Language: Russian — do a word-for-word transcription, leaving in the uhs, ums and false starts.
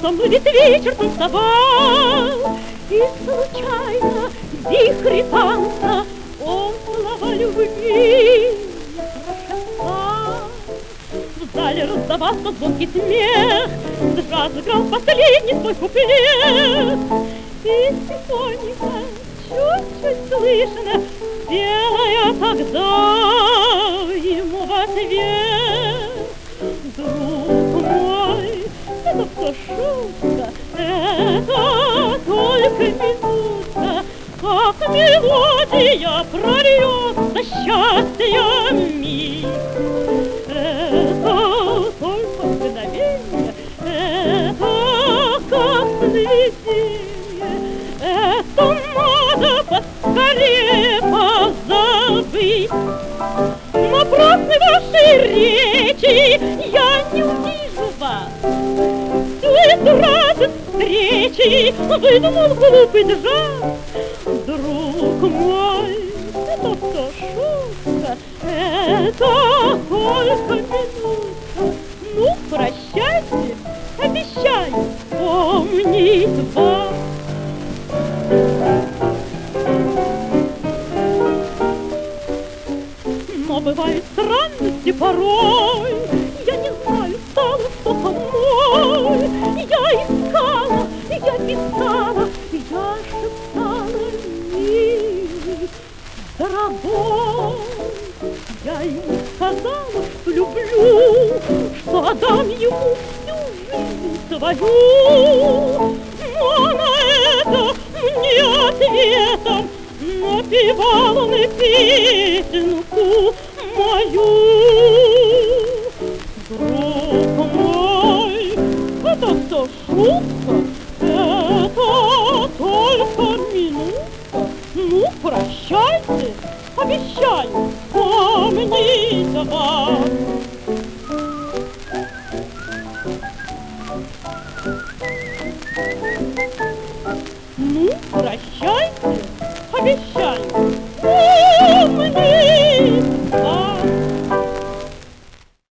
со мной весь вечер танцевал, и случайно в вихре танца он слова любви прошептал. В зале раздавался звонкий смех, джаз играл последний свой куплет, и тихонько, чуть-чуть слышно, пела я тогда ему в ответ. Друг мой, это все шутка, это только минута, как мелодия прольется счастья миг. Это только мгновенье, это как сновиденье, это надо поскорее позабыть. Напрасны ваши речи, я не увижу вас. Всю эту радость встречи выдумал глупый джаз. Друг мой, это все шутка, это только минутка. Ну, прощайте, обещаю помнить вас. Но бывают странности порой, я не знаю, стало что со мной. Я искала, я писала, я шептала: милый, дорогой. Я ему сказала, что люблю, что отдам ему всю жизнь свою. Но на это мне ответом напевал он песенку мою. Друг мой, это все шутка, это только минутка. Ну, прощайте, обещаю помнить вас.